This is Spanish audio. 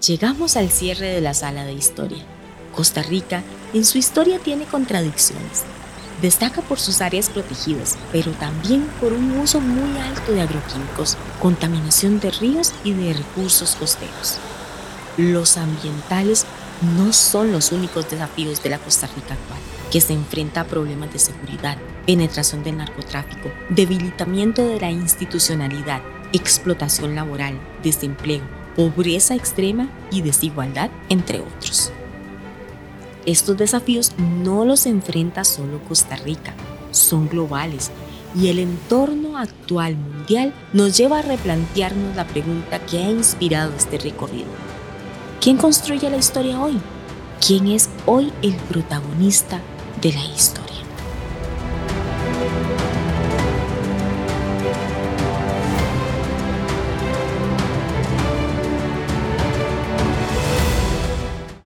Llegamos al cierre de la sala de historia. Costa Rica, en su historia, tiene contradicciones. Destaca por sus áreas protegidas, pero también por un uso muy alto de agroquímicos, contaminación de ríos y de recursos costeros. Los ambientales no son los únicos desafíos de la Costa Rica actual, que se enfrenta a problemas de seguridad, penetración del narcotráfico, debilitamiento de la institucionalidad, explotación laboral, desempleo, pobreza extrema y desigualdad, entre otros. Estos desafíos no los enfrenta solo Costa Rica, son globales, y el entorno actual mundial nos lleva a replantearnos la pregunta que ha inspirado este recorrido. ¿Quién construye la historia hoy? ¿Quién es hoy el protagonista de la historia?